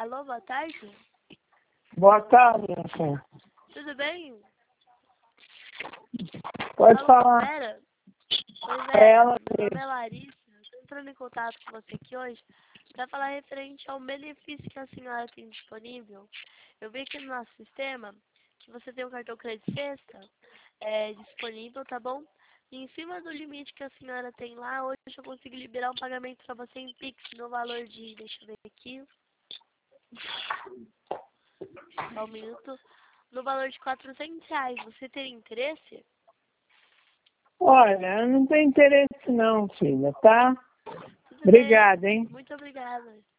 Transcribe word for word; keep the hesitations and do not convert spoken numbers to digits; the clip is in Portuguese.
Alô, boa tarde. Boa tarde, senhor. Tudo bem? Pode Alô, falar. Vera? Pois É é, ela meu nome mesmo. é Larissa. Estou entrando em contato com você aqui hoje para falar referente ao benefício que a senhora tem disponível. Eu vi aqui no nosso sistema que você tem um cartão crédito sexta é, disponível, tá bom? E em cima do limite que a senhora tem lá, hoje eu consigo liberar um pagamento para você em Pix no valor de, deixa eu ver aqui, só um minuto, no valor de quatrocentos reais. Você teria interesse? Olha, eu não tenho interesse não, filha, tá? Tudo bem. Obrigada, hein? Muito obrigada.